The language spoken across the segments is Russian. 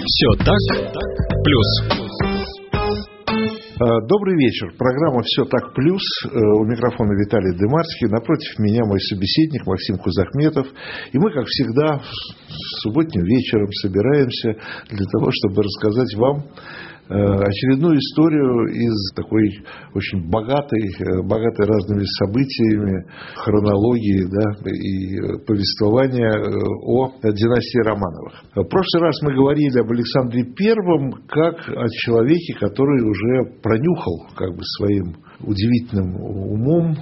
Все так, плюс. Добрый вечер. Программа «Все так плюс». У микрофона Виталий Дымарский. Напротив меня мой собеседник Максим Кузахметов. И мы, как всегда, субботним вечером собираемся для того, чтобы рассказать вам очередную историю из такой очень богатой разными событиями, хронологии, и повествования о династии Романовых. В прошлый раз мы говорили об Александре Первом как о человеке, который уже пронюхал своим удивительным умом,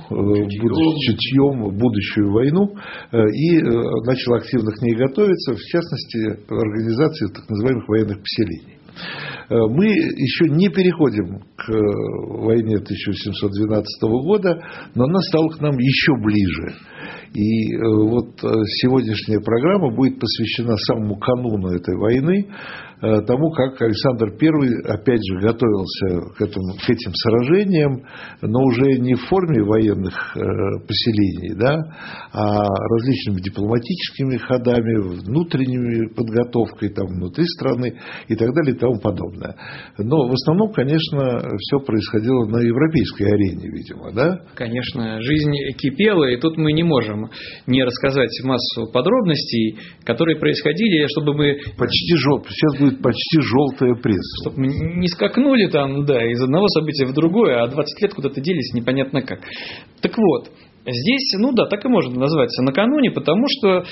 чутьем будущую войну и начал активно к ней готовиться, в частности, в организации так называемых военных поселений. Мы еще не переходим к войне 1712 года, но она стала к нам еще ближе. И вот сегодняшняя программа будет посвящена самому кануну этой войны, тому, как Александр I, опять же, готовился к этим сражениям, но уже не в форме военных поселений, а различными дипломатическими ходами, внутренней подготовкой внутри страны и так далее и тому подобное. Но в основном, конечно, все происходило на европейской арене, видимо, да? Конечно, жизнь кипела, и тут мы не можем не рассказать массу подробностей, которые происходили, чтобы мы... Сейчас будет почти желтая пресса. Чтобы мы не скакнули из одного события в другое, а 20 лет куда-то делись непонятно как. Так вот, здесь, так и можно назвать накануне, потому что,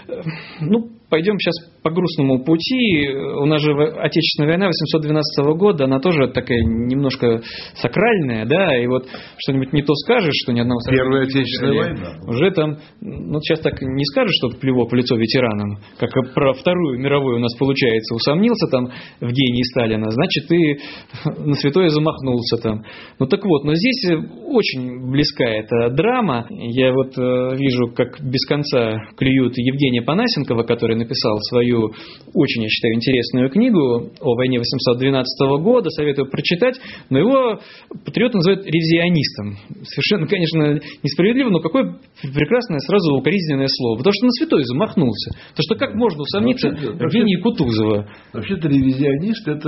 пойдем сейчас по грустному пути. У нас же Отечественная война 812 года, она тоже такая немножко сакральная, и вот что-нибудь не то скажешь, что ни одного сражения. Первая Отечественная война. Уже сейчас так не скажешь, что плевок в лицо ветеранам, как про Вторую мировую у нас получается, усомнился в гении Сталина, значит, ты на святое замахнулся . Так вот, но здесь очень близка эта драма. Я вижу, как без конца клюют Евгения Панасенкова, который написал свою очень, я считаю, интересную книгу о войне 812 года, советую прочитать, но его патриоты называют ревизионистом. Совершенно, конечно, несправедливо, но какое прекрасное сразу укоризненное слово, потому что на святой замахнулся. Потому что как можно усомниться в гении Кутузова? Вообще-то ревизионист – это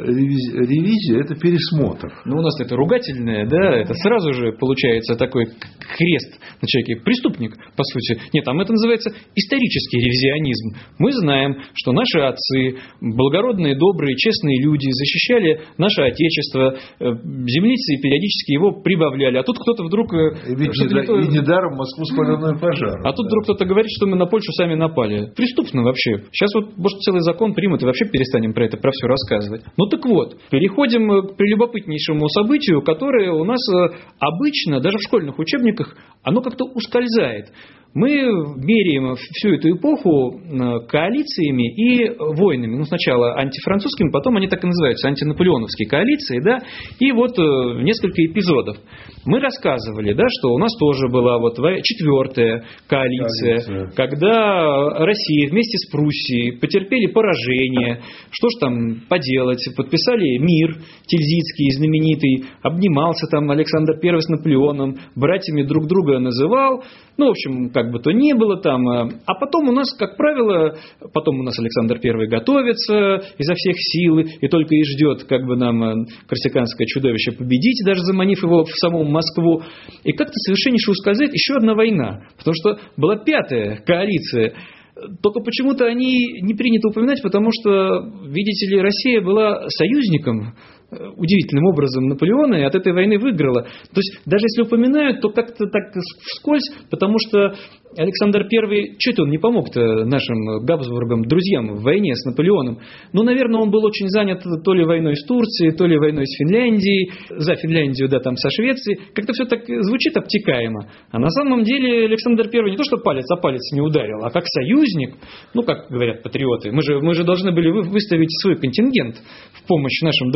ревизия, это пересмотр. У нас это ругательное, это сразу же получается такой крест на человеке. Преступник, по сути. Нет, там это называется исторический ревизионизм. Мы знаем, что наши отцы, благородные, добрые, честные люди, защищали наше Отечество, землицы периодически его прибавляли. А тут кто-то вдруг... И недаром Москву спаленную пожаром. А тут вдруг кто-то говорит, что мы на Польшу сами напали. Преступно вообще. Сейчас может, целый закон примут и вообще перестанем про все рассказывать. Так вот, переходим к прелюбопытнейшему событию, которое у нас обычно, даже в школьных учебниках, оно как-то ускользает. Мы меряем всю эту эпоху коалициями и войнами. Сначала антифранцузскими, потом они так и называются, антинаполеоновские коалиции, и несколько эпизодов. Мы рассказывали, что у нас тоже была четвертая коалиция, когда Россия вместе с Пруссией потерпели поражение. Что ж там поделать? Подписали мир Тильзитский знаменитый, обнимался Александр I с Наполеоном, братьями друг друга называл. В общем, как бы то ни было А потом у нас, как правило, Александр I готовится изо всех сил и только и ждет, нам корсиканское чудовище победить, даже заманив его в саму Москву. И как-то совершеннейше ускользает еще одна война, потому что была пятая коалиция. Только почему-то о ней не принято упоминать, потому что, видите ли, Россия была союзником удивительным образом Наполеона и от этой войны выиграла. То есть, даже если упоминают, то как-то так вскользь, потому что Александр I, что-то он не помог-то нашим Габсбургам, друзьям в войне с Наполеоном. Наверное, он был очень занят то ли войной с Турцией, то ли войной с Финляндией, за Финляндию, со Швецией. Как-то все так звучит обтекаемо. А на самом деле Александр I не то, что палец о палец не ударил, а как союзник, как говорят патриоты. Мы же должны были выставить свой контингент в помощь нашим друзьям французам.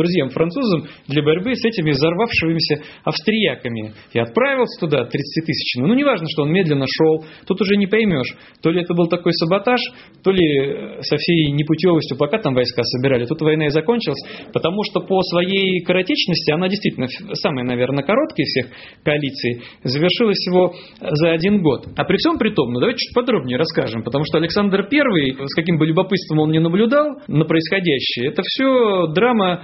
французам для борьбы с этими взорвавшимися австрияками. И отправился туда 30-тысячный. Ну, неважно, что он медленно шел. Тут уже не поймешь, то ли это был такой саботаж, то ли со всей непутевостью, пока там войска собирали. Тут война и закончилась, потому что по своей коротечности, она действительно самая, наверное, короткая из всех коалиций, завершилась всего за 1 год. А при всем при том, ну давайте чуть подробнее расскажем, потому что Александр I, с каким бы любопытством он не наблюдал на происходящее, это все драма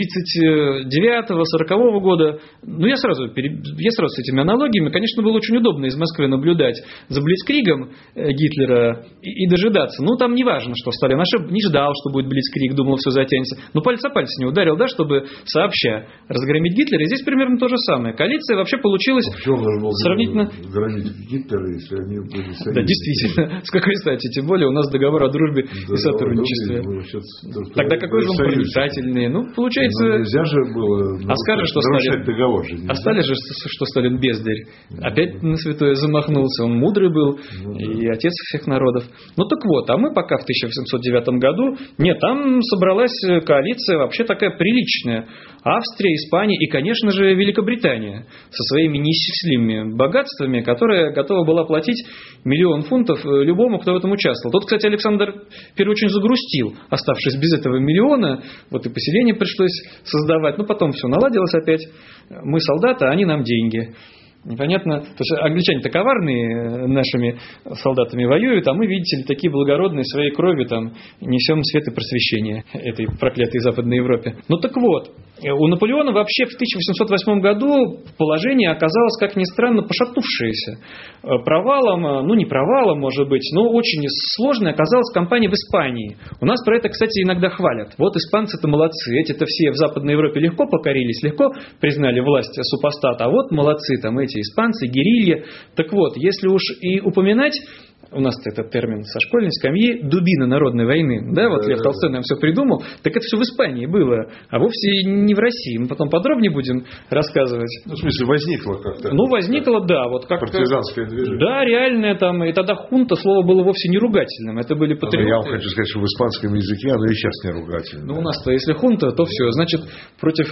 39-го, 40-го года. Ну, я сразу с этими аналогиями. Конечно, было очень удобно из Москвы наблюдать за блицкригом Гитлера и дожидаться. Ну, там не важно, что Сталин не ждал, что будет блицкриг, думал, все затянется. Но палец о палец не ударил, да, чтобы сообща разгромить Гитлера. И здесь примерно то же самое. Коалиция вообще получилась сравнительно... Громить Гитлера, если они были союзники. Да, действительно. С какой стати? Тем более у нас договор о дружбе и сотрудничестве. Тогда какой же он проницательный? Ну, получается... Нельзя же было нарушать договор. А Сталин же, что Сталин бездарь. Опять на святое замахнулся. Он мудрый был и отец всех народов. Ну так вот, а мы пока в 1809 году... Нет, там собралась коалиция вообще такая приличная. Австрия, Испания и, конечно же, Великобритания со своими неисчислимыми богатствами, которая готова была платить 1 000 000 фунтов любому, кто в этом участвовал. Тут, кстати, Александр I очень загрустил, оставшись без этого 1 000 000. Вот и поселение пришлось создавать. Ну, потом все наладилось опять. Мы солдаты, а они нам деньги. Непонятно. То есть англичане-то коварные нашими солдатами воюют, а мы, видите ли, такие благородные своей кровью там несем свет и просвещение этой проклятой Западной Европе. Ну так вот, у Наполеона вообще в 1808 году положение оказалось, как ни странно, пошатнувшееся. Провалом, ну не провалом, может быть, но очень сложной оказалась кампания в Испании. У нас про это, кстати, иногда хвалят. Вот испанцы-то молодцы, эти-то все в Западной Европе легко покорились, легко признали власть супостата, а вот молодцы там эти испанцы, герилья. Так вот, если уж и упоминать, у нас этот термин со школьной скамьи, дубина народной войны, да, вот Лев Толстой нам все придумал, так это все в Испании было, а вовсе не в России. Мы потом подробнее будем рассказывать. Ну, в смысле, возникло как-то. Ну, возникло, да, вот как партизанское движение. Да, реальное там, и тогда хунта слово было вовсе не ругательным, это были патриоты. Я вам хочу сказать, что в испанском языке оно и сейчас не ругательное. Ну, у нас-то, если хунта, то все, значит, против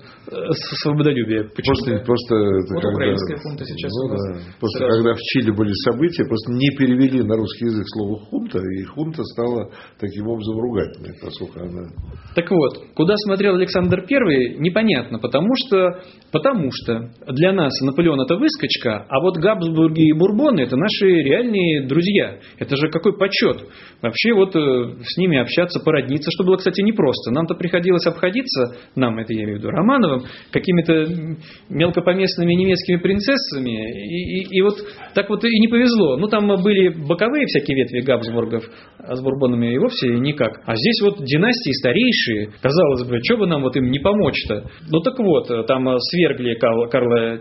свободолюбия. Просто это вот украинская хунта сейчас у нас. Просто когда в Чили были события, просто не перевели на русский язык слово хунта, и хунта стала таким образом ругательной, поскольку она... Так вот, куда смотрел Александр I, непонятно, потому что для нас Наполеон это выскочка, а вот Габсбурги и Бурбоны это наши реальные друзья. Это же какой почет. Вообще вот с ними общаться, породниться, что было, кстати, непросто. Нам-то приходилось обходиться, нам, это я имею в виду Романовым, какими-то мелкопоместными немецкими принцессами, и вот так вот и не повезло. Ну, там были боковые всякие ветви Габсбургов, а с Бурбонами и вовсе никак. А здесь вот династии старейшие, казалось бы, что бы нам вот им не помочь-то? Ну так вот, там свергли Карла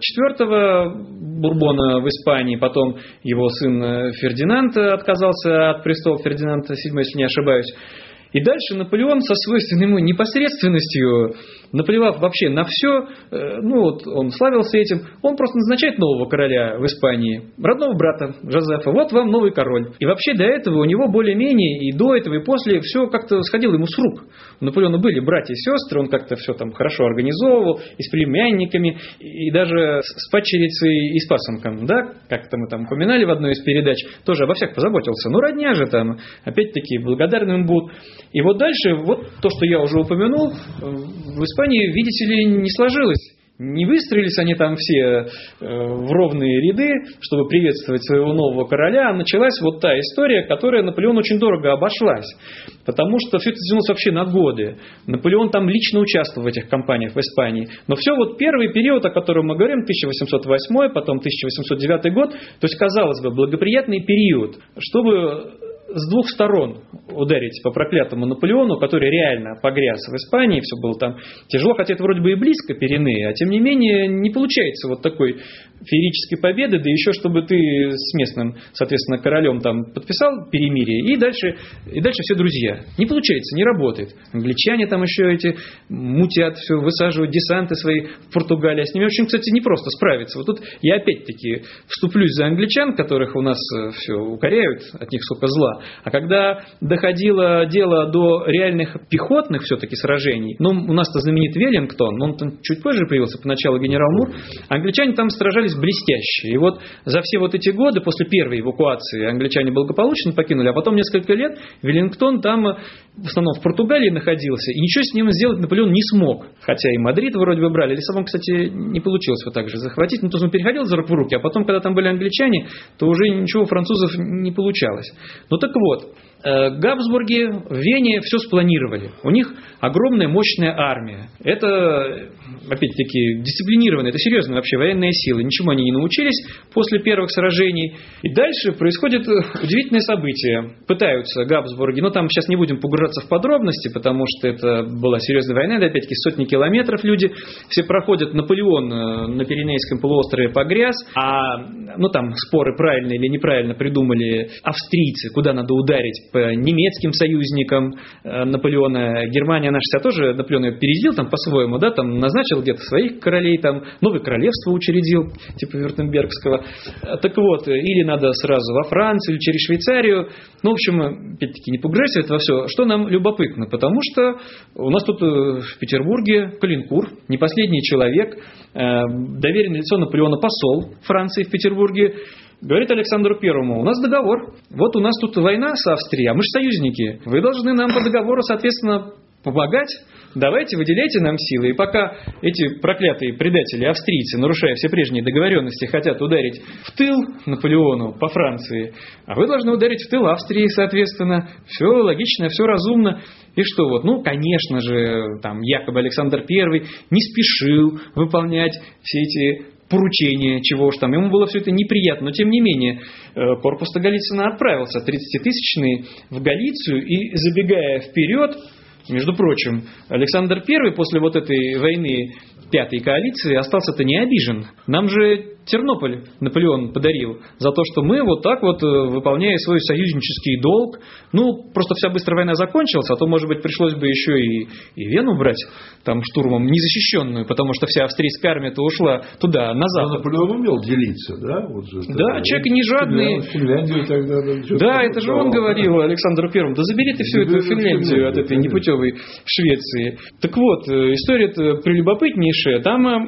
IV Бурбона в Испании, потом его сын Фердинанд отказался от престола, Фердинанд VII, если не ошибаюсь. И дальше Наполеон со свойственной ему непосредственностью, наплевав вообще на все, ну вот он славился этим, он просто назначает нового короля в Испании, родного брата Жозефа, вот вам новый король. И вообще до этого у него более-менее, и до этого, и после, все как-то сходило ему с рук. У Наполеона были братья и сестры, он как-то все там хорошо организовывал, и с племянниками, и даже с падчерицей и с пасынком, да, как-то мы там упоминали в одной из передач, тоже обо всех позаботился. Ну, родня же там, опять-таки, благодарны им будут. И вот дальше, вот то, что я уже упомянул, в Испании, видите ли, не сложилось. Не выстроились они там все в ровные ряды, чтобы приветствовать своего нового короля, а началась вот та история, которая Наполеону очень дорого обошлась. Потому что все это тянулось вообще на годы. Наполеон там лично участвовал в этих кампаниях в Испании. Но все вот первый период, о котором мы говорим, 1808, потом 1809 год, то есть, казалось бы, благоприятный период, чтобы с двух сторон ударить по проклятому Наполеону, который реально погряз в Испании, все было там тяжело, хотя это вроде бы и близко Пиренеи, а тем не менее не получается вот такой феерической победы, да еще чтобы ты с местным, соответственно, королем там подписал перемирие, и дальше все друзья. Не получается, не работает. Англичане там еще эти мутят, все высаживают десанты свои в Португалии, а с ними очень, кстати, непросто справиться. Вот тут я опять-таки вступлюсь за англичан, которых у нас все укоряют, от них сколько зла. А когда доходило дело до реальных пехотных все-таки сражений, ну, у нас-то знаменит Веллингтон, но он там чуть позже появился, поначалу генерал Мур, англичане там сражались блестяще. И вот за все вот эти годы, после первой эвакуации, англичане благополучно покинули, а потом несколько лет Веллингтон там, в основном в Португалии находился, и ничего с ним сделать Наполеон не смог. Хотя и Мадрид вроде бы брали, Лиссабон, кстати, не получилось вот так же захватить, ну, то есть он переходил из рук в руки, а потом, когда там были англичане, то уже ничего у французов не получалось. Ну так вот, Габсбурги в Вене все спланировали. У них огромная мощная армия. Это, опять-таки, дисциплинированная, это серьезная вообще военная сила. Ничему они не научились после первых сражений. И дальше происходит удивительное событие. Пытаются Габсбурги, но там сейчас не будем погружаться в подробности, потому что это была серьезная война, да, опять-таки сотни километров люди все проходят. Наполеон на Пиренейском полуострове погряз, ну там споры правильно или неправильно придумали австрийцы, куда надо ударить по немецким союзникам Наполеона. Германия наша вся тоже Наполеон ее переделил там по-своему, да, там назначил где-то своих королей, там новое королевство учредил, типа Вюртембергского. Так вот, или надо сразу во Францию, или через Швейцарию. Ну, в общем, опять-таки, не погружайся в это все. Что нам любопытно? Потому что у нас тут в Петербурге Калинкур, не последний человек, доверенное лицо Наполеона, посол Франции в Петербурге, говорит Александру Первому: у нас договор, вот у нас тут война с Австрией, а мы же союзники, вы должны нам по договору, соответственно, помогать, давайте выделяйте нам силы. И пока эти проклятые предатели, австрийцы, нарушая все прежние договоренности, хотят ударить в тыл Наполеону по Франции, а вы должны ударить в тыл Австрии, соответственно. Все логично, все разумно. И что вот, ну, конечно же, там якобы Александр I не спешил выполнять все эти поручения, чего уж там. Ему было все это неприятно, но тем не менее корпус Голицына отправился 30-тысячный в Галицию, и, забегая вперед, между прочим, Александр I после вот этой войны Пятой коалиции остался-то не обижен. Нам же Тернополь Наполеон подарил за то, что мы вот так вот, выполняя свой союзнический долг, ну, просто вся быстро война закончилась, а то, может быть, пришлось бы еще и Вену брать там штурмом незащищенную, потому что вся австрийская армия-то ушла туда, на запад. Но Наполеон умел делиться, да? Вот же, да, человек не жадный. Финляндию тогда. Да, это же он говорил Александру Первому: да забери ты всю эту Финляндию от этой непутевой Швеции. Так вот, история-то прелюбопытнейшая. Там,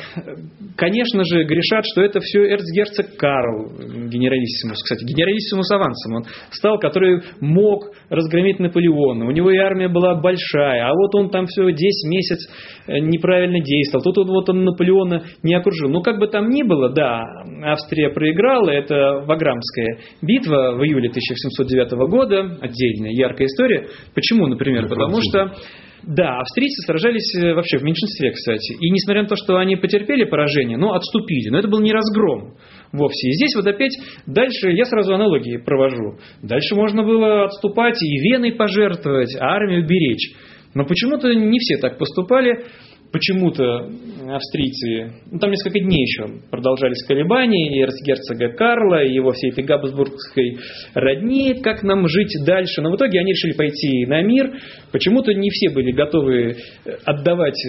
конечно же, грешат, что это все эрцгерцог Карл, генералиссимус, кстати, генералиссимус авансом он стал, который мог разгромить Наполеона. У него и армия была большая, а вот он там все 10 месяцев неправильно действовал. Тут вот он Наполеона не окружил. Ну, как бы там ни было, да, Австрия проиграла, это Ваграмская битва в июле 1709 года, отдельная яркая история. Почему, например? Потому что да, австрийцы сражались вообще в меньшинстве, кстати. И несмотря на то, что они потерпели поражение, но отступили. Но это был не разгром вовсе. И здесь вот опять дальше я сразу аналогии провожу. Дальше можно было отступать и Веной пожертвовать, а армию беречь. Но почему-то не все так поступали. Почему-то австрийцы, ну, там несколько дней еще продолжались колебания и эрцгерцога Карла, и его всей этой габсбургской родни, как нам жить дальше. Но в итоге они решили пойти на мир. Почему-то не все были готовы отдавать,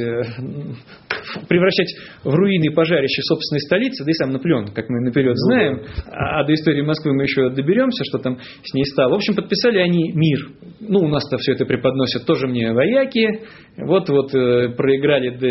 превращать в руины и пожарище собственной столицы, да и сам Наполеон, как мы наперед знаем. А до истории Москвы мы еще доберемся, что там с ней стало. В общем, подписали они мир. Ну, у нас-то все это преподносят тоже мне вояки. Вот-вот проиграли, да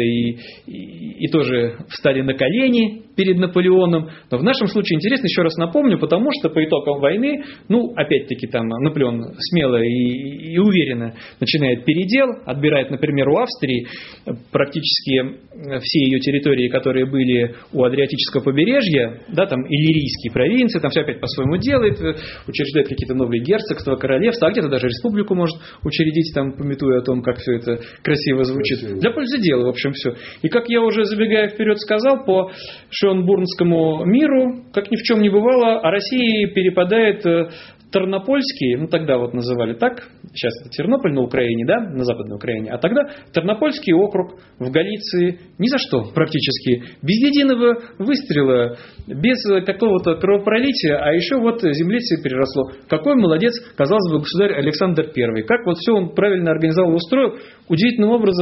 и тоже встали на колени перед Наполеоном. Но в нашем случае интересно, еще раз напомню, потому что по итогам войны, ну, опять-таки, там Наполеон смело и уверенно начинает передел, отбирает, например, у Австрии практически все ее территории, которые были у Адриатического побережья, да, там иллирийские провинции, там все опять по-своему делает, учреждает какие-то новые герцогства, королевства, а где-то даже республику может учредить, там, памятуя о том, как все это красиво звучит. Для пользы дела, в общем, все. И как я уже, забегая вперед, сказал, по Шönбурнскому миру, как ни в чем не бывало, о России перепадает Тернопольский, ну тогда вот называли так, сейчас это Тернополь на Украине, да, на Западной Украине, а тогда Тернопольский округ в Галиции ни за что практически, без единого выстрела, без какого-то кровопролития, а еще вот земли себе переросло. Какой молодец, казалось бы, государь Александр I, как вот все он правильно организовал и устроил, удивительным образом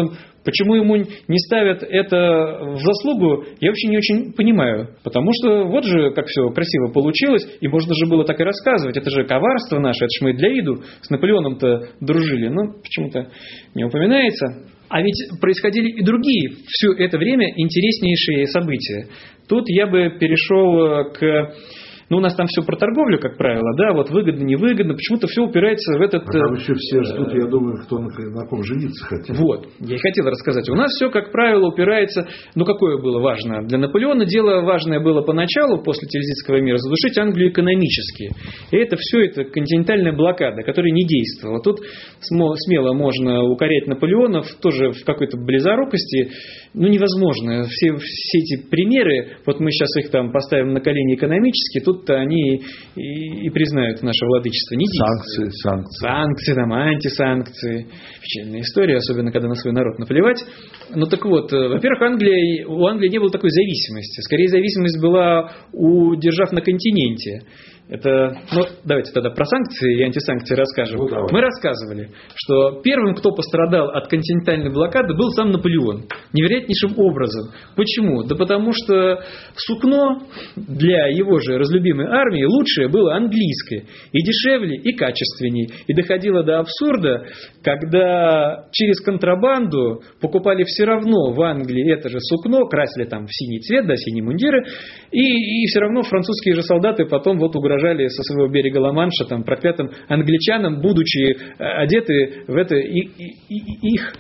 Почему ему не ставят это в заслугу, я вообще не очень понимаю. Потому что вот же как все красиво получилось, и можно же было так и рассказывать. Это же коварство наше, это ж мы для виду с Наполеоном-то дружили. Но почему-то не упоминается. А ведь происходили и другие все это время интереснейшие события. Тут я бы перешел к... Ну, у нас там все про торговлю, как правило, да, вот выгодно, невыгодно, почему-то все упирается в этот... Там еще все ждут, я думаю, кто на ком жениться хотел. Вот, я и хотел рассказать. У нас все, как правило, упирается... Ну, какое было важно? Для Наполеона дело важное было поначалу, после Тильзитского мира, задушить Англию экономически. И это все, это континентальная блокада, которая не действовала. Тут смело можно укорять Наполеона тоже в какой-то близорукости. Ну, невозможно. Все эти примеры, вот мы сейчас их там поставим на колени экономически, тут-то они и признают наше владычество. Не санкции, там, антисанкции. Печальная история, особенно когда на свой народ наплевать. Ну так вот, во-первых, у Англии не было такой зависимости. Скорее, зависимость была у держав на континенте. Это, ну, давайте тогда про санкции и антисанкции расскажем. Ну, мы рассказывали, что первым, кто пострадал от континентальной блокады, был сам Наполеон. Невероятнейшим образом. Почему? Да потому что сукно для его же разлюбимой армии лучшее было английское. И дешевле, и качественнее. И доходило до абсурда, когда через контрабанду покупали все равно в Англии это же сукно, красили там в синий цвет, да, синие мундиры, и все равно французские же солдаты потом вот угрожали со своего берега Ла-Манша там, проклятым англичанам, будучи одеты в это их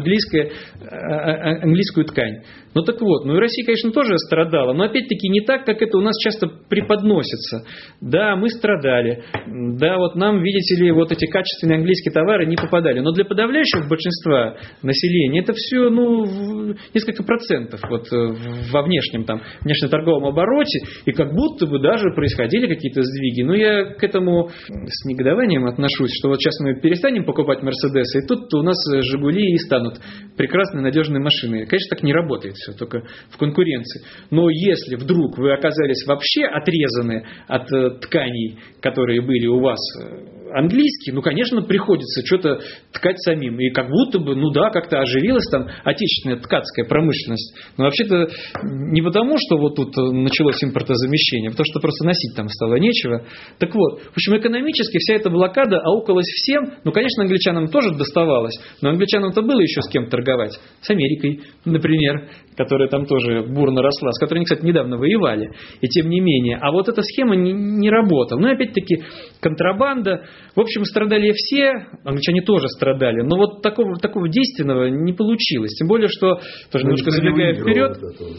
английскую ткань. Ну так вот, ну и Россия, конечно, тоже страдала, но опять-таки не так, как это у нас часто преподносится. Да, мы страдали, да, вот нам, видите ли, вот эти качественные английские товары не попадали, но для подавляющего большинства населения это все, ну, несколько процентов вот во внешнеторговом обороте, и как будто бы даже происходили какие-то сдвиги. Но я к этому с негодованием отношусь, что вот сейчас мы перестанем покупать Мерседесы, и тут у нас Жигули и станут прекрасные, надежные машины. Конечно, так не работает все, только в конкуренции. Но если вдруг вы оказались вообще отрезаны от тканей, которые были у вас английские, ну, конечно, приходится что-то ткать самим. И как будто бы, ну да, как-то оживилась там отечественная ткацкая промышленность. Но вообще-то не потому, что вот тут началось импортозамещение, а потому что просто носить там стало нечего. Так вот, в общем, экономически вся эта блокада аукалась всем. Ну, конечно, англичанам тоже доставалось, но англичанам-то было еще с кем торговать. С Америкой, например, которая там тоже бурно росла, с которой они, кстати, недавно воевали. И тем не менее. А вот эта схема не работала. Ну, и опять-таки, контрабанда. В общем, страдали все, англичане тоже страдали. Но вот такого действенного не получилось. Тем более, что, тоже немножко забегая вперед,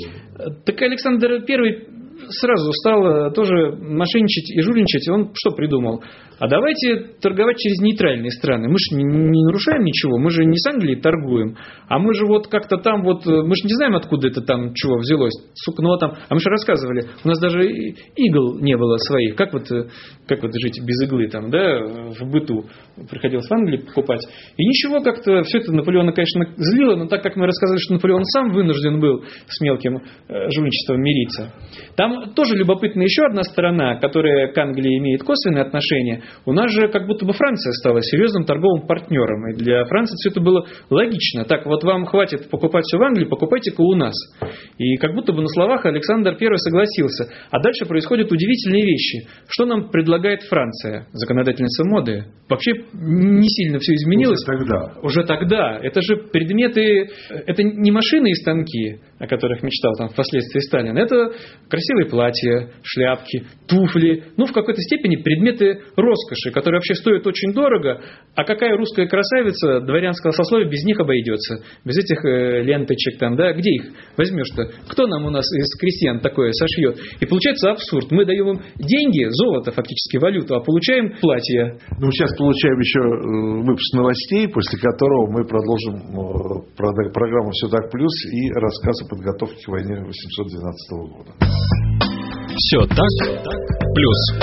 так Александр I сразу стал тоже мошенничать и жульничать. Он что придумал? А давайте торговать через нейтральные страны. Мы же не нарушаем ничего, мы же не с Англией торгуем. А мы же вот как-то там вот, мы же не знаем, откуда это там чего взялось. Сукно там. А мы же рассказывали, у нас даже игл не было своих. Как вот жить без иглы там, да, в быту. Приходилось в Англии покупать. И ничего, как-то все это Наполеона, конечно, злило, но так как мы рассказывали, что Наполеон сам вынужден был с мелким жульничеством мириться. Там тоже любопытна еще одна сторона, которая к Англии имеет косвенное отношение. У нас же как будто бы Франция стала серьезным торговым партнером. И для Франции все это было логично. Так, вот вам хватит покупать все в Англии, покупайте-ка у нас. И как будто бы на словах Александр I согласился. А дальше происходят удивительные вещи. Что нам предлагает Франция? Законодательница моды. Вообще не сильно все изменилось. Уже тогда. Это же предметы, это не машины и станки, о которых мечтал там впоследствии Сталин. Это красивые платья, шляпки, туфли. Ну, в какой-то степени предметы роскоши, которые вообще стоят очень дорого. А какая русская красавица дворянского сословия без них обойдется? Без этих ленточек там, да? Где их возьмешь-то? Кто нам у нас из крестьян такое сошьет? И получается абсурд. Мы даем им деньги, золото, фактически валюту, а получаем платья. Ну, сейчас получаем еще выпуск новостей, после которого мы продолжим программу «Все так плюс» и рассказ о подготовке к войне 1812 года. Все так плюс.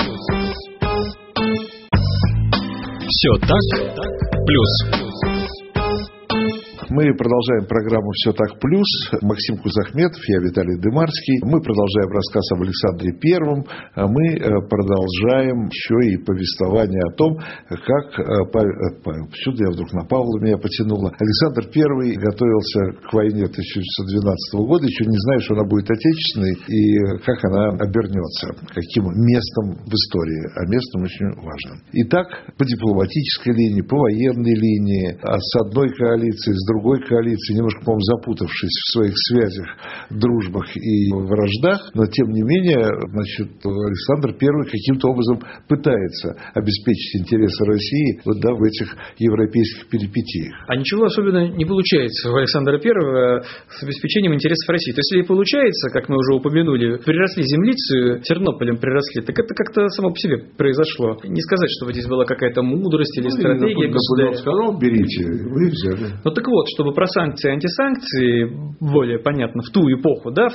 Все так плюс. Мы продолжаем программу «Все так плюс». Максим Кузахметов, я Виталий Дымарский. Мы продолжаем рассказ об Александре Первом. Мы продолжаем еще и повествование о том, как Павел, почему-то я вдруг на Павла меня потянуло. Александр Первый готовился к войне 1912 года, еще не знаю, что она будет отечественной и как она обернется, каким местом в истории, а местом очень важным. Итак, по дипломатической линии, по военной линии, с одной коалиции, с другой коалиции, немножко, по-моему, запутавшись в своих связях, дружбах и враждах, но, тем не менее, значит, Александр I каким-то образом пытается обеспечить интересы России в этих европейских перипетиях. А ничего особенно не получается у Александра I с обеспечением интересов России. То есть, если и получается, как мы уже упомянули, приросли землицей, Тернополем приросли, так это как-то само по себе произошло. Не сказать, чтобы здесь была какая-то мудрость или стратегия государя. Сказал, берите, вы взяли. Ну так вот, чтобы про санкции и антисанкции более понятно, в ту эпоху, да, в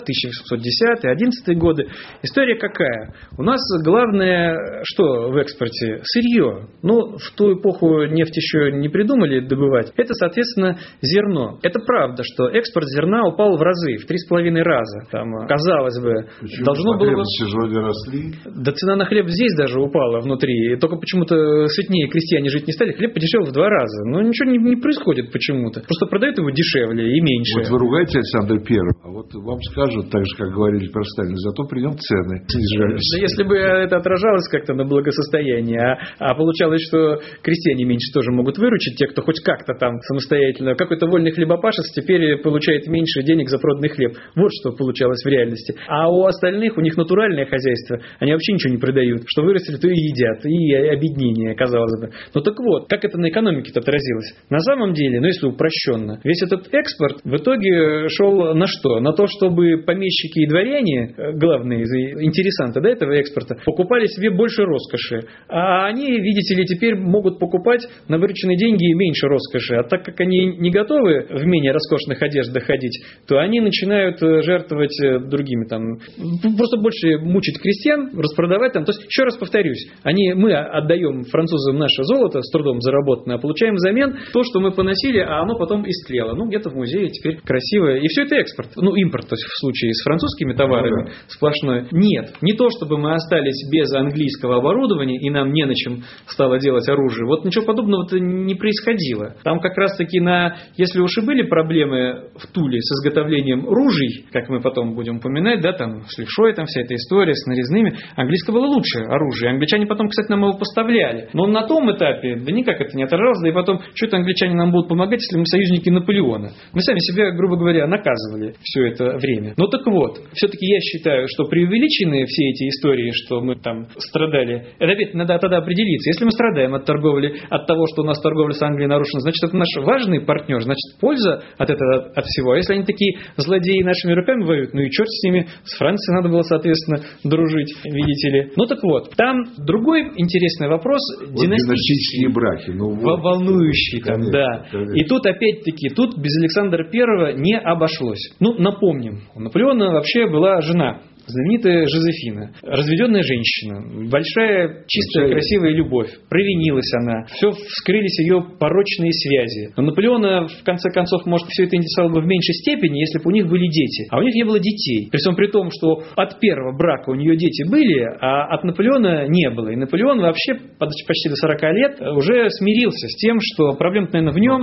1810-11 годы, история какая? У нас главное, что в экспорте? Сырье. Ну, в ту эпоху нефть еще не придумали добывать. Это, соответственно, зерно. Это правда, что экспорт зерна упал в разы, в 3,5 раза. Там, казалось бы, почему? Должно было бы... Сезоне росли. Да цена на хлеб здесь даже упала внутри. Только почему-то сытнее крестьяне жить не стали. Хлеб подешевел в 2 раза. Но ничего не происходит почему-то. Просто продают его дешевле и меньше. Вот вы ругаете Александра Первого, а вот вам скажут, так же, как говорили про Сталина, зато при нем цены снижались. Да если бы это отражалось как-то на благосостояние, а получалось, что крестьяне меньше тоже могут выручить, те, кто хоть как-то там самостоятельно, какой-то вольный хлебопашец теперь получает меньше денег за проданный хлеб. Вот что получалось в реальности. А у остальных, у них натуральное хозяйство, они вообще ничего не продают. Что вырастили, то и едят. И обеднение, казалось бы. Ну так вот, как это на экономике-то отразилось? На самом деле, ну если упрощенно, весь этот экспорт в итоге шел на что? На то, чтобы помещики и дворяне, главные интересанты, да, этого экспорта, покупали себе больше роскоши. А они, видите ли, теперь могут покупать на вырученные деньги меньше роскоши. А так как они не готовы в менее роскошных одеждах ходить, то они начинают жертвовать другими там, просто больше мучить крестьян, распродавать там. То есть, еще раз повторюсь, мы отдаем французам наше золото с трудом заработанное, а получаем взамен то, что мы поносили, а оно потом истлело. Ну, где-то в музее теперь красиво. И все это экспорт. Ну, импорт, то есть в случае с французскими товарами сплошной. Нет, не то, чтобы мы остались без английского оборудования и нам не на чем стало делать оружие. Вот ничего подобного-то не происходило. Там как раз-таки если уж и были проблемы в Туле с изготовлением ружей, как мы потом будем упоминать, да, там с левшой, там вся эта история с нарезными, английское было лучше оружие. Англичане потом, кстати, нам его поставляли. Но на том этапе, да никак это не отражалось, да и потом, что это англичане нам будут помогать, если мы союзники Наполеона? Мы сами себя, грубо говоря, наказывали все это время. Ну так вот, все-таки я считаю, что преувеличены все эти истории, что мы там страдали. Это опять надо тогда определиться. Если мы страдаем от торговли, от того, что у нас торговля с Англией нарушена, значит, это наш важный партнер, значит, польза от этого, от всего. А если они такие злодеи нашими руками воюют, ну и черт с ними, с Францией надо было, соответственно, дружить, видите ли. Ну так вот, там другой интересный вопрос, вот династические браки. Ну, вот. Волнующий там, конечно, да. конечно. И тут опять-таки, тут без Александра I не обошлось. Ну, напомним, у Наполеона вообще была жена. Знаменитая Жозефина, разведенная женщина, большая, чистая, красивая любовь. Провинилась она. Все вскрылись ее порочные связи. Но Наполеона, в конце концов, может, все это интересовало бы в меньшей степени, если бы у них были дети. А у них не было детей. При всем при том, что от первого брака у нее дети были, а от Наполеона не было. И Наполеон вообще почти до 40 лет уже смирился с тем, что проблема, наверное, в нем.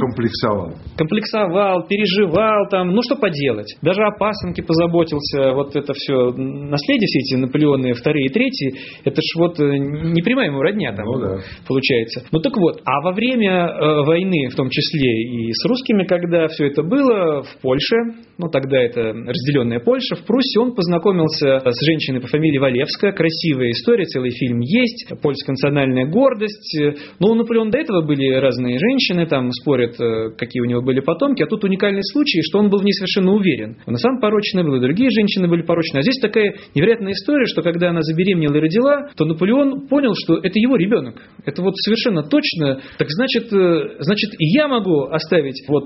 Комплексовал, переживал там. Ну, что поделать. Даже о пасынке позаботился. Вот это все. Наследие, все эти Наполеоны вторые и третьи, это ж вот не прямая ему родня там получается. Ну так вот, а во время войны, в том числе и с русскими, когда все это было, в Польше, ну тогда это разделенная Польша, в Пруссии, он познакомился с женщиной по фамилии Валевская, красивая история, целый фильм есть, польская национальная гордость. Но у Наполеона до этого были разные женщины, там спорят, какие у него были потомки, а тут уникальный случай, что он был в ней совершенно уверен. Он сам порочный был, и другие женщины были порочны, а здесь такая такая невероятная история, что когда она забеременела и родила, то Наполеон понял, что это его ребенок. Это вот совершенно точно. Так значит, и я могу оставить вот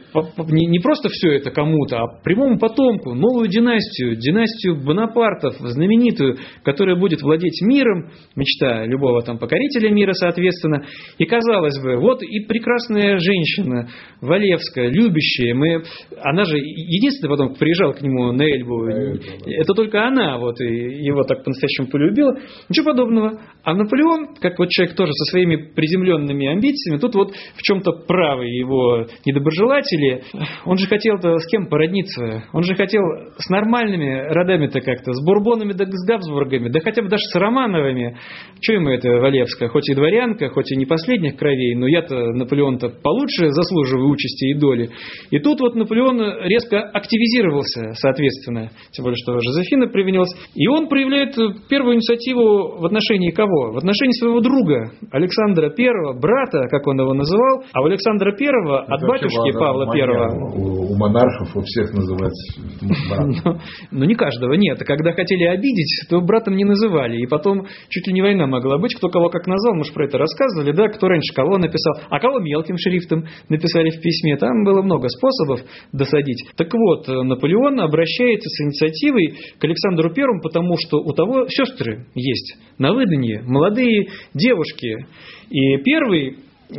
не просто все это кому-то, а прямому потомку, новую династию Бонапартов, знаменитую, которая будет владеть миром, мечта любого там покорителя мира, соответственно. И казалось бы, вот и прекрасная женщина, Валевская, любящая, она же единственный потом приезжал к нему на Эльбу, это только она вот и его так по-настоящему полюбила. Ничего подобного. А Наполеон, как вот человек тоже со своими приземленными амбициями, тут вот в чем-то правы его недоброжелатели, он же хотел-то с кем породниться? Он же хотел с нормальными родами-то как-то, с Бурбонами да с Габсбургами, да хотя бы даже с Романовыми. Что ему это Валевская? Хоть и дворянка, хоть и не последних кровей, но я-то, Наполеон-то получше заслуживаю участи и доли. И тут вот Наполеон резко активизировался, соответственно, тем более, что Жозефина привинилась. И он проявляет первую инициативу в отношении кого? В отношении своего друга Александра I, брата, как он его называл, а у Александра I от батюшки Павла I. У монархов у всех называется братом. Но не каждого, нет. Когда хотели обидеть, то братом не называли. И потом чуть ли не война могла быть, кто кого как назвал, мы же про это рассказывали, да, кто раньше кого написал, а кого мелким шрифтом написали в письме. Там было много способов досадить. Так вот, Наполеон обращается с инициативой к Александру I, потому что у того сестры есть на выданье, молодые девушки. И первый,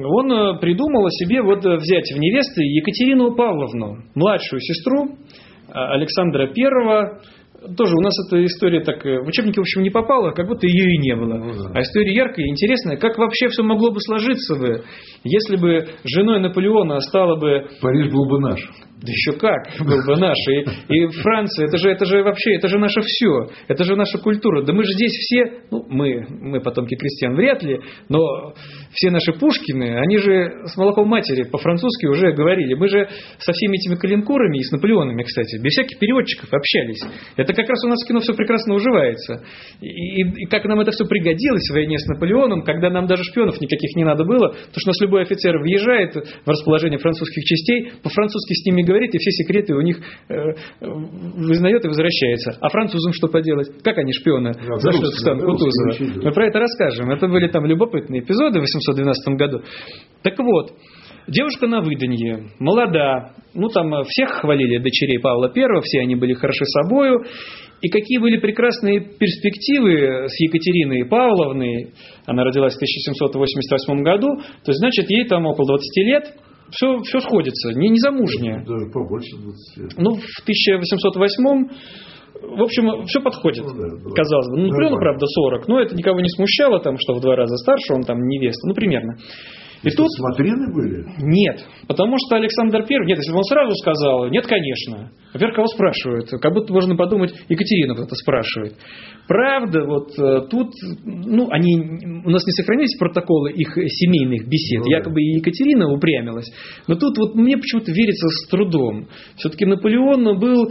он придумал себе вот взять в невесты Екатерину Павловну, младшую сестру Александра I. Тоже у нас эта история так в учебники, в общем, не попала, как будто ее и не было. А история яркая и интересная. Как вообще все могло бы сложиться бы, если бы женой Наполеона стала бы... Париж был бы наш. Да еще как был бы наш. И Франция, это же вообще, это же наше все. Это же наша культура. Да мы же здесь все, мы потомки крестьян вряд ли, но все наши Пушкины, они же с молоком матери по-французски уже говорили. Мы же со всеми этими калинкорами и с Наполеонами, кстати, без всяких переводчиков общались. Это как раз у нас в кино все прекрасно уживается. И как нам это все пригодилось в войне с Наполеоном, когда нам даже шпионов никаких не надо было, потому что у нас любой офицер въезжает в расположение французских частей, по-французски с ними говорит, и все секреты у них вызнает и возвращается. А французам что поделать? Как они шпиона зашлют в стан Кутузова? Мы про это расскажем. Это были там любопытные эпизоды в 812 году. Так вот, девушка на выданье, молода, там всех хвалили дочерей Павла I, все они были хороши собою. И какие были прекрасные перспективы с Екатериной Павловной, она родилась в 1788 году, то есть, значит, ей там около 20 лет, все сходится, не замужняя. Даже побольше 20 лет. В 1808 в общем, все подходит, казалось бы. Наполеону, правда, 40, но это никого не смущало, там, что в 2 раза старше, он там невеста, примерно. И тут... Смотрены были? Нет, потому что Александр I, нет, если бы он сразу сказал, нет, конечно. Во-первых, кого спрашивают? Как будто можно подумать, Екатерину кто-то спрашивает. Правда, вот тут, у нас не сохранились протоколы их семейных бесед. Якобы и Екатерина упрямилась. Но тут вот мне почему-то верится с трудом. Все-таки Наполеон был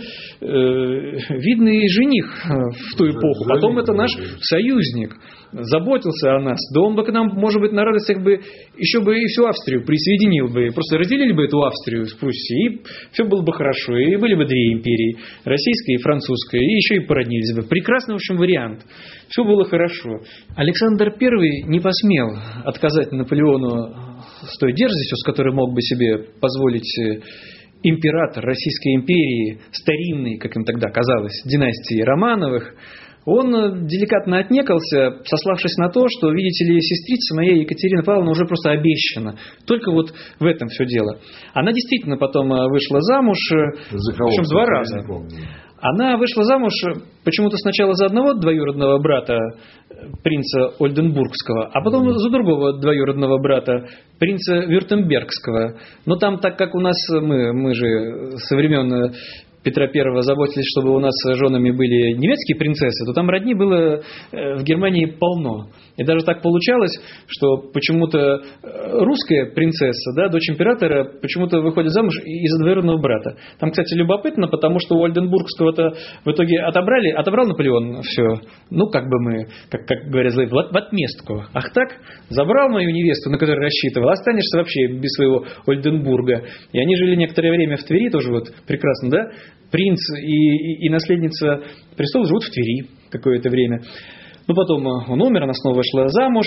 видный жених в ту эпоху. Потом это наш союзник. Заботился о нас. Да он бы к нам, может быть, на радостях бы еще бы и всю Австрию присоединил бы. Просто разделили бы эту Австрию с Пруссией, и все было бы хорошо. И были бы 2 империи. Российская и французская. И еще и породнились бы. Прекрасный, в общем, вариант. Все было хорошо. Александр I не посмел отказать Наполеону с той дерзостью, с которой мог бы себе позволить император Российской империи, старинный, как им тогда казалось, династии Романовых. Он деликатно отнекался, сославшись на то, что, видите ли, сестрица моя Екатерина Павловна уже просто обещана. Только вот в этом все дело. Она действительно потом вышла замуж, причем 2 раза. Она вышла замуж почему-то сначала за одного двоюродного брата, принца Ольденбургского, а потом за другого двоюродного брата, принца Вюртембергского. Но там, так как у нас, мы же со времен Петра I заботились, чтобы у нас с женами были немецкие принцессы, то там родни было в Германии полно. И даже так получалось, что почему-то русская принцесса, дочь императора, почему-то выходит замуж из-за двоюродного брата. Там, кстати, любопытно, потому что у Ольденбургского-то в итоге отобрал Наполеон все. Как бы мы, как говорят злые, в отместку. Ах так, забрал мою невесту, на которую рассчитывал, останешься вообще без своего Ольденбурга. И они жили некоторое время в Твери, тоже вот прекрасно, да? принц и наследница престола живут в Твери какое-то время. Но потом он умер, она снова вышла замуж,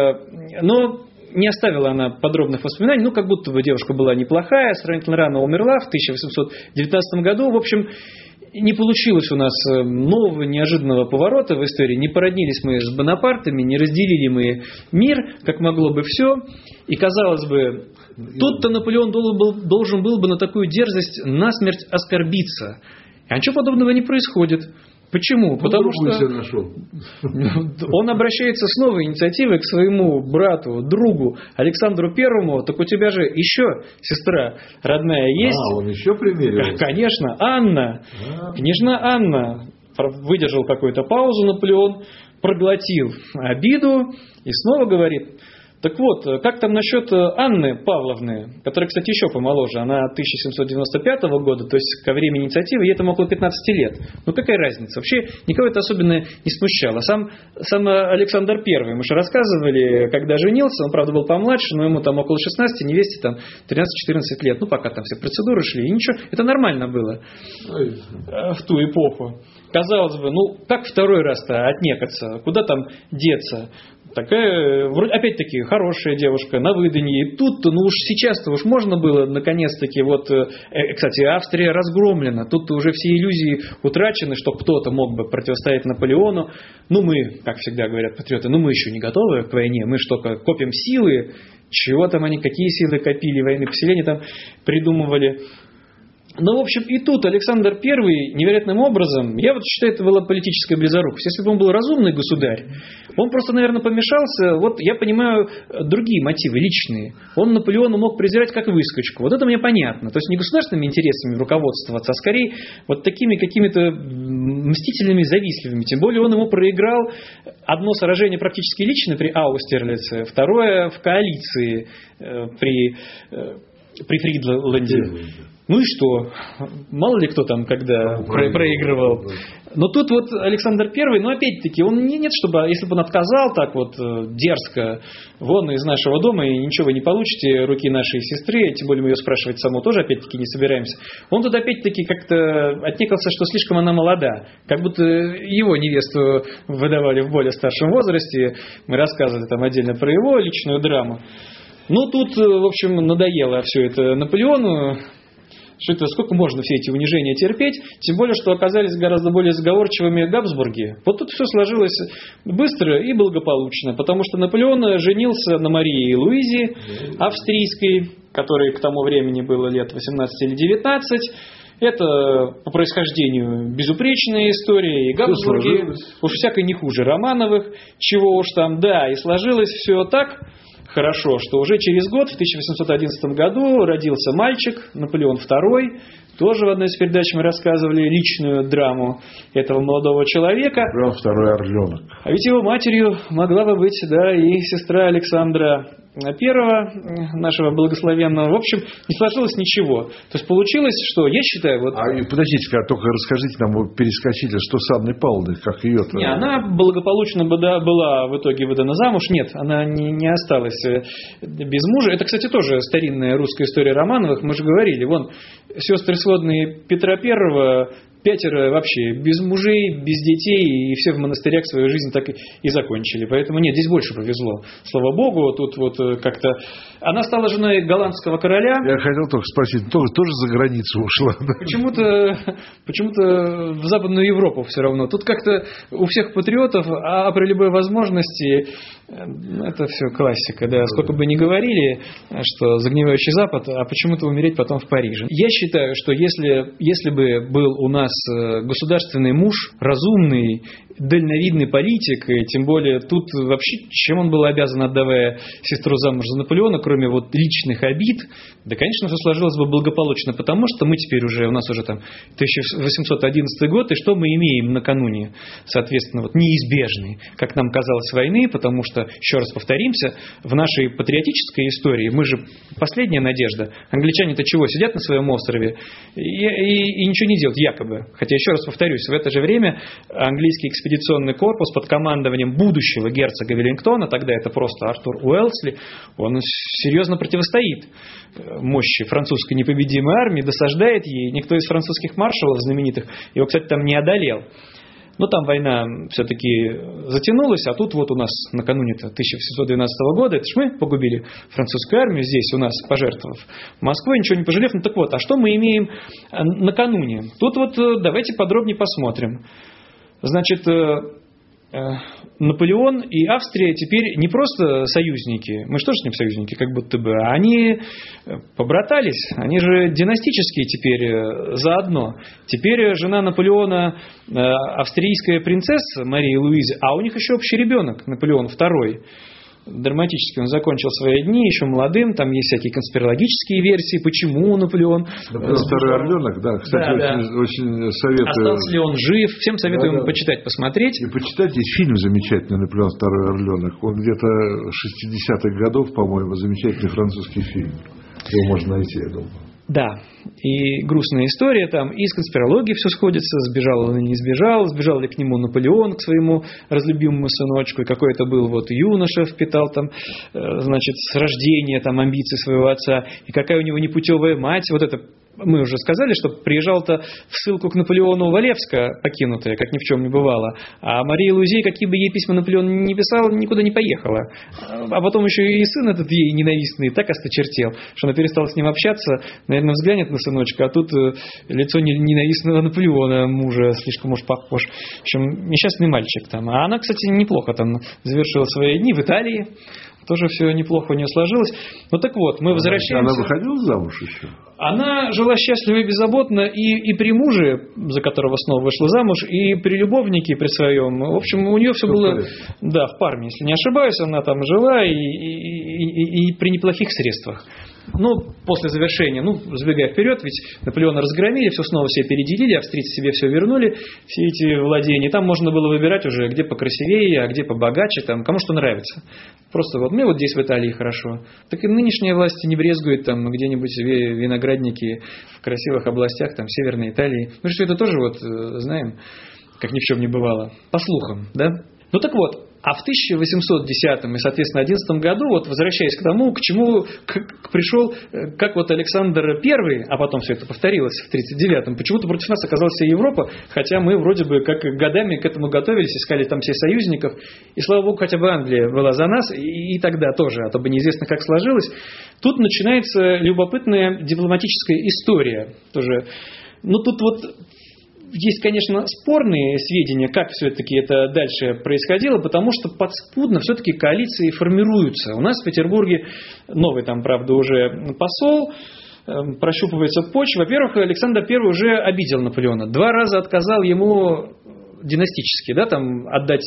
но не оставила она подробных воспоминаний, как будто бы девушка была неплохая, сравнительно рано умерла в 1819 году. В общем, не получилось у нас нового неожиданного поворота в истории. Не породнились мы с Бонапартами, не разделили мы мир, как могло бы все. И, казалось бы, тут-то Наполеон должен был бы на такую дерзость насмерть оскорбиться. А ничего подобного не происходит. Почему? Потому что он обращается с новой инициативой к своему брату, другу Александру Первому. Так у тебя же еще сестра родная есть. Он еще примерил? Конечно, Анна. Княжна Анна. Выдержал какую-то паузу Наполеон, проглотил обиду и снова говорит: так вот, как там насчет Анны Павловны, которая, кстати, еще помоложе, она 1795 года, то есть ко времени инициативы, ей там около 15 лет. Какая разница? Вообще никого это особенно не смущало. Сам Александр I, мы же рассказывали, когда женился, он, правда, был помладше, но ему там около 16, невесте там 13-14 лет. Пока там все процедуры шли, и ничего, это нормально было в ту эпоху. Казалось бы, как второй раз-то отнекаться, куда там деться? Такая, опять-таки, хорошая девушка, на выданье. И тут-то, уж сейчас-то уж можно было, наконец-таки, кстати, Австрия разгромлена. Тут-то уже все иллюзии утрачены, что кто-то мог бы противостоять Наполеону. Мы, как всегда говорят патриоты, мы еще не готовы к войне, мы же только копим силы. Чего там они, какие силы копили, войны поселения там придумывали. В общем, и тут Александр I невероятным образом, я считаю, это была политическая близорукость. Если бы он был разумный государь, он просто, наверное, помешался. Я понимаю другие мотивы, личные. Он Наполеона мог презирать как выскочку. Это мне понятно. То есть не государственными интересами руководствоваться, а скорее такими какими-то мстительными, завистливыми. Тем более он ему проиграл одно сражение практически лично при Аустерлице, второе в коалиции при Фридланде. И что? Мало ли кто там когда проигрывал. Но тут Александр I, опять-таки, он нет, чтобы, если бы он отказал так дерзко, вон из нашего дома, и ничего вы не получите, руки нашей сестры, тем более мы ее спрашивать саму тоже, опять-таки, не собираемся. Он тут, опять-таки, как-то отнекался, что слишком она молода. Как будто его невесту выдавали в более старшем возрасте. Мы рассказывали там отдельно про его личную драму. Тут, в общем, надоело все это Наполеону. Сколько можно все эти унижения терпеть, тем более, что оказались гораздо более сговорчивыми Габсбурги. Тут все сложилось быстро и благополучно, потому что Наполеон женился на Марии Луизе австрийской, которой к тому времени было лет 18 или 19. Это по происхождению безупречная история, и Габсбурги уж всяко не хуже Романовых, чего уж там, и сложилось все так хорошо, что уже через год, в 1811 году, родился мальчик, Наполеон II. Тоже в одной из передач мы рассказывали личную драму этого молодого человека. Наполеон II орленок. А ведь его матерью могла бы быть, и сестра Александра I, нашего благословенного. В общем, не сложилось ничего. То есть получилось, что я считаю... Подождите-ка, только расскажите нам, вы перескочили, что с Анной Павловной, как ее-то... Не, она благополучно была в итоге выдана замуж. Нет, она не осталась без мужа. Это, кстати, тоже старинная русская история Романовых. Мы же говорили, сестры сводные Петра I, 5 вообще без мужей, без детей, и все в монастырях свою жизнь так и закончили. Поэтому нет, здесь больше повезло. Слава Богу, тут как-то... Она стала женой голландского короля. Я хотел только спросить, тоже за границу ушла? Почему-то в Западную Европу все равно. Тут как-то у всех патриотов, а при любой возможности, это все классика. Сколько бы ни говорили, что загнивающий Запад, а почему-то умереть потом в Париже. Я считаю, что если бы был у нас государственный муж, разумный, дальновидный политик, и тем более тут вообще, чем он был обязан, отдавая сестру замуж за Наполеона, кроме личных обид, конечно, все сложилось бы благополучно, потому что мы теперь у нас уже там 1811 год, и что мы имеем накануне, соответственно, неизбежной, как нам казалось, войны, потому что, еще раз повторимся, в нашей патриотической истории мы же последняя надежда. Англичане-то чего? Сидят на своем острове и ничего не делают, якобы. Хотя, еще раз повторюсь, в это же время английские экспедиции экспедиционный корпус под командованием будущего герцога Веллингтона, тогда это просто Артур Уэлсли, он серьезно противостоит мощи французской непобедимой армии, досаждает ей. Никто из французских маршалов знаменитых его, кстати, там не одолел. Но там война все-таки затянулась, а тут вот у нас накануне 1712 года, это ж мы погубили французскую армию здесь у нас, пожертвовав Москвой, ничего не пожалев. Ну так вот, а что мы имеем накануне? Тут вот давайте подробнее посмотрим. Значит, Наполеон и Австрия теперь не просто союзники, мы что ж с ним союзники, как будто бы, они побратались, они же династические теперь заодно. Теперь жена Наполеона австрийская принцесса Мария Луиза, а у них еще общий ребенок, Наполеон II. Драматически он закончил свои дни еще молодым, там есть всякие конспирологические версии, почему Наполеон... Второй Орленок, да, кстати, очень советую. Остался ли он жив, всем советуем почитать, посмотреть. И почитать, есть фильм замечательный «Наполеон Второй Орленок», он где-то 60-х годов, по-моему, замечательный французский фильм, его можно найти, я думаю. Да, и грустная история там, и с конспирологией все сходится, сбежал он или не сбежал, сбежал ли к нему Наполеон, к своему разлюбимому сыночку, и какой это был вот юноша, впитал там, значит, с рождения там амбиции своего отца, и какая у него непутевая мать, вот это мы уже сказали, что приезжал-то в ссылку к Наполеону Валевска, покинутая, как ни в чем не бывало. А Мария Луизей, какие бы ей письма Наполеон не писал, никуда не поехала. А потом еще и сын этот ей ненавистный так осточертел, что она перестала с ним общаться, наверное, взглянет на сыночка, а тут лицо ненавистного Наполеона, мужа, слишком уж похож. В общем, несчастный мальчик там. А она, кстати, неплохо там завершила свои дни в Италии. Тоже все неплохо у нее сложилось. Ну так вот, мы возвращаемся. Она выходила замуж еще? Она жила счастливо и беззаботно и при муже, за которого снова вышла замуж, и при любовнике при своем. В общем, у нее все было в Парме, если не ошибаюсь, она там жила и при неплохих средствах. Ну, после завершения, забегая вперед, ведь Наполеона разгромили, все снова все переделили, австрийцы себе все вернули, все эти владения. Там можно было выбирать уже, где покрасивее, а где побогаче, там, кому что нравится. Просто вот мне вот здесь в Италии хорошо. Так и нынешняя власть не брезгует там где-нибудь виноградники в красивых областях, там, Северной Италии. Мы же все это тоже вот знаем, как ни в чем не бывало. По слухам, да? Ну так вот. А в 1810 и, соответственно, 11 году, вот возвращаясь к тому, к чему пришел, как вот Александр I, а потом все это повторилось в 1939-м, почему-то против нас оказалась вся Европа, хотя мы вроде бы как годами к этому готовились, искали там все союзников, и слава богу, хотя бы Англия была за нас, и тогда тоже, а то бы неизвестно, как сложилось. Тут начинается любопытная дипломатическая история тоже. Ну тут вот... Есть, конечно, спорные сведения, как все-таки это дальше происходило, потому что подспудно все-таки коалиции формируются. У нас в Петербурге новый там, правда, уже посол, прощупывается почва. Во-первых, Александр I уже обидел Наполеона. 2 раза отказал ему династически, да, там, отдать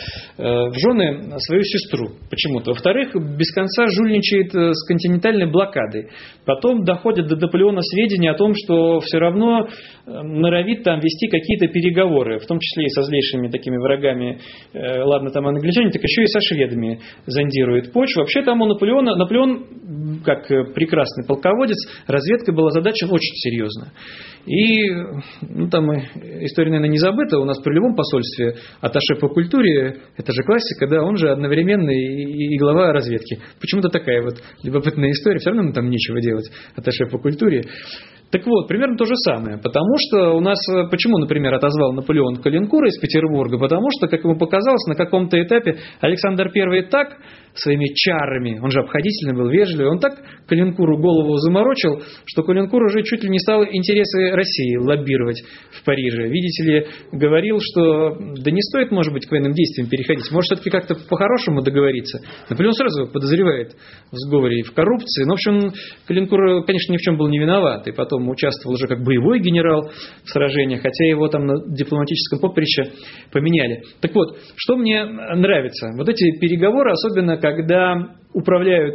в жены свою сестру почему-то. Во-вторых, без конца жульничает с континентальной блокадой. Потом доходят до Наполеона сведения о том, что все равно норовит там вести какие-то переговоры, в том числе и со злейшими такими врагами, ладно, там англичане, так еще и со шведами зондирует почву. Вообще там у Наполеон, как прекрасный полководец, разведка была задача очень серьезная. И там история, наверное, не забыта. У нас при любом посольстве атташе по культуре, это же классика, да, он же одновременно и глава разведки. Почему-то такая вот любопытная история, все равно нам там нечего делать, атташе по культуре. Так вот, примерно то же самое. Потому что у нас, почему, например, отозвал Наполеон Калинкура из Петербурга? Потому что, как ему показалось, на каком-то этапе Александр I так своими чарами, он же обходительный был, вежливый, он так Калинкуру голову заморочил, что Калинкур уже чуть ли не стал интересы России лоббировать в Париже. Видите ли, говорил, что да не стоит, может быть, к военным действиям переходить, может, все-таки как-то по-хорошему договориться. Наполеон сразу подозревает в сговоре и в коррупции. Но, в общем, Калинкур, конечно, ни в чем был не виноват, и потом участвовал уже как боевой генерал в сражениях, хотя его там на дипломатическом поприще поменяли. Так вот, что мне нравится? Вот эти переговоры, особенно когда управляют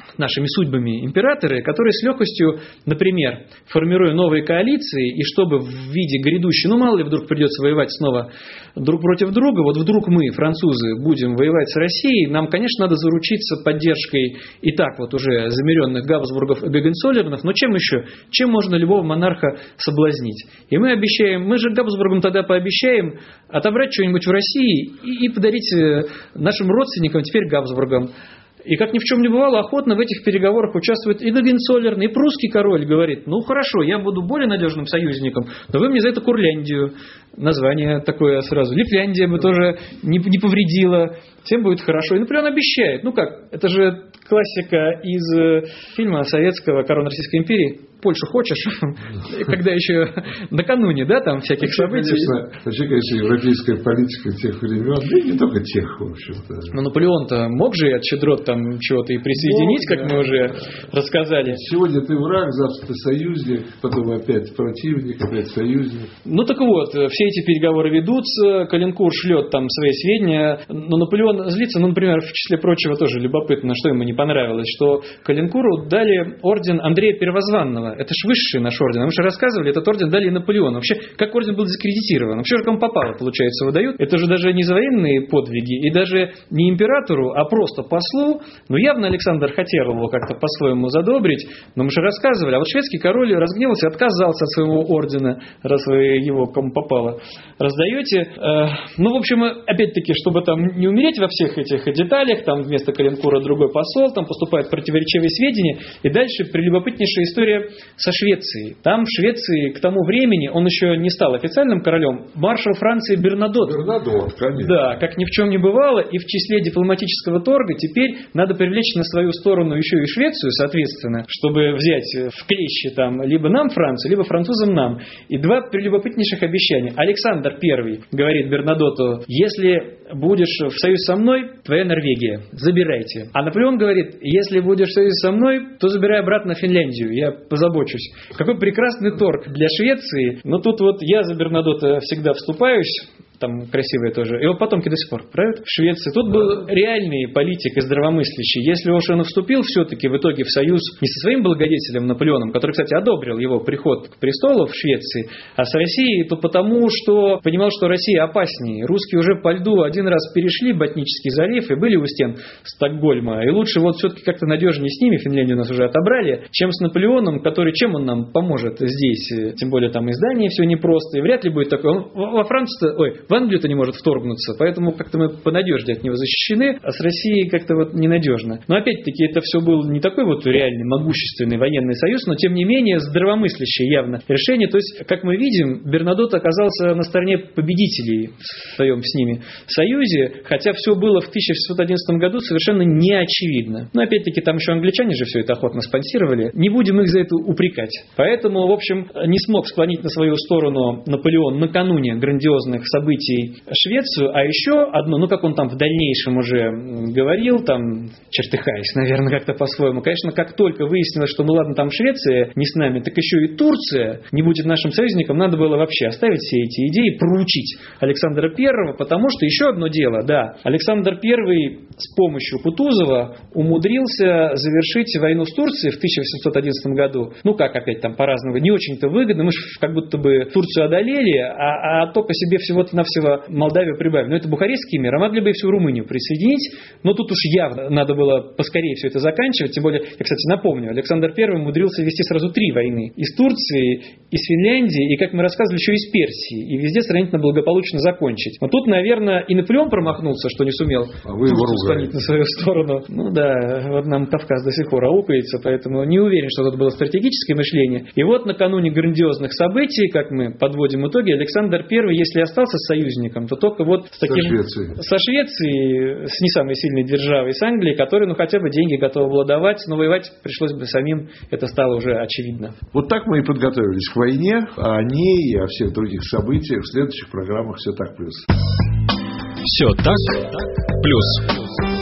нашими судьбами императоры, которые с легкостью, например, формируя новые коалиции, и чтобы в виде грядущей, мало ли вдруг придется воевать снова друг против друга, вот вдруг мы, французы, будем воевать с Россией, нам, конечно, надо заручиться поддержкой и так вот уже замеренных Габсбургов и Гогенцоллернов, но чем еще? Чем можно любого монарха соблазнить? И мы обещаем, мы же Габсбургам тогда пообещаем отобрать что-нибудь в России и подарить нашим родственникам, теперь Габсбургам. И как ни в чем не бывало, охотно в этих переговорах участвует и Гогенцоллерн, и прусский король говорит: ну хорошо, я буду более надежным союзником, но вы мне за это Курляндию, название такое сразу, Лифляндия бы тоже не повредила, всем будет хорошо. И Наполеон обещает, ну как, это же классика из фильма советского «Корона Российской империи». Польшу хочешь, когда еще накануне, да, там всяких событий. Конечно, европейская политика тех времен, да и не только тех, в общем-то. Но Наполеон-то мог же от щедрот там чего-то и присоединить, как мы уже рассказали. Сегодня ты враг, завтра ты союзник, потом опять противник, опять союзник. Ну так вот, все эти переговоры ведутся, Калинкур шлет там свои сведения, но Наполеон злится, ну, например, в числе прочего тоже любопытно, что ему не понравилось, что Калинкуру дали орден Андрея Первозванного. Это ж высший наш орден. Мы же рассказывали, этот орден дали Наполеону. Вообще, как орден был дискредитирован? Вообще же кому попало, получается, выдают. Это же даже не за военные подвиги, и даже не императору, а просто послу. Ну, явно Александр хотел его как-то по-своему задобрить, но мы же рассказывали. А вот шведский король разгневался и отказался от своего ордена, раз вы его кому попало раздаете. Ну, в общем, опять-таки, чтобы там не умереть во всех этих деталях, там вместо Калинкура другой посол, там поступают противоречивые сведения, и дальше прелюбопытнейшая история со Швецией. Там в Швеции к тому времени, он еще не стал официальным королем, маршал Франции Бернадот. Бернадот, конечно. Да, как ни в чем не бывало, и в числе дипломатического торга теперь надо привлечь на свою сторону еще и Швецию, соответственно, чтобы взять в клещи там либо нам Францию, либо французам нам. И два прелюбопытнейших обещания. Александр I говорит Бернадоту: если будешь в союз со мной, твоя Норвегия, забирайте. А Наполеон говорит: если будешь в союз со мной, то забирай обратно Финляндию, я позабочусь. Какой прекрасный торг для Швеции. Но тут вот я за Бернадота всегда вступаюсь. Там красивые тоже. Его потомки до сих пор правят в Швеции. Тут был реальный политик и здравомыслящий. Если уж он вступил все-таки в итоге в союз не со своим благодетелем Наполеоном, который, кстати, одобрил его приход к престолу в Швеции, а с Россией, то потому, что понимал, что Россия опаснее. Русские уже по льду один раз перешли Ботнический залив и были у стен Стокгольма. И лучше вот все-таки как-то надежнее с ними, Финляндию нас уже отобрали, чем с Наполеоном, который чем он нам поможет здесь. Тем более там издание все непросто. И вряд ли будет такое. Он во Францию, в Англию-то не может вторгнуться, поэтому как-то мы понадежнее от него защищены, а с Россией как-то вот ненадежно. Но опять-таки это все был не такой вот реальный, могущественный военный союз, но тем не менее здравомыслящее явно решение. То есть, как мы видим, Бернадот оказался на стороне победителей в своем с ними союзе, хотя все было в 1611 году совершенно неочевидно. Но опять-таки там еще англичане же все это охотно спонсировали. Не будем их за это упрекать. Поэтому, в общем, не смог склонить на свою сторону Наполеон накануне грандиозных событий Швецию, а еще одно, ну как он там в дальнейшем уже говорил, там чертыхаясь, наверное, как-то по-своему. Конечно, как только выяснилось, что ну ладно, там Швеция не с нами, так еще и Турция не будет нашим союзником, надо было вообще оставить все эти идеи, проучить Александра I, потому что еще одно дело, да, Александр I с помощью Кутузова умудрился завершить войну с Турцией в 1811 году. Ну как опять там по-разному, не очень-то выгодно, мы же как будто бы Турцию одолели, а только себе всего-то навсего Молдавию прибавили. Но это Бухарестский мир, а могли бы и всю Румынию присоединить, но тут уж явно надо было поскорее все это заканчивать, тем более, я, кстати, напомню, Александр I умудрился вести сразу 3 войны. И с Турцией, и с Финляндией, и, как мы рассказывали, еще и с Персией, и везде сравнительно благополучно закончить. Но тут, наверное, и Наполеон промахнулся, что не сумел склонить на свою сторону. Ну да, вот нам Кавказ до сих пор аукается, поэтому не уверен, что тут было стратегическое мышление. И вот накануне грандиозных событий, как мы подводим итоги, Александр I, если остался союзником, то только вот с таким... Со Швецией, с не самой сильной державой, с Англией, которая, ну, хотя бы деньги готова была давать, но воевать пришлось бы самим, это стало уже очевидно. Вот так мы и подготовились к войне, а о ней и о всех других событиях в следующих программах «Все так плюс». Все так плюс.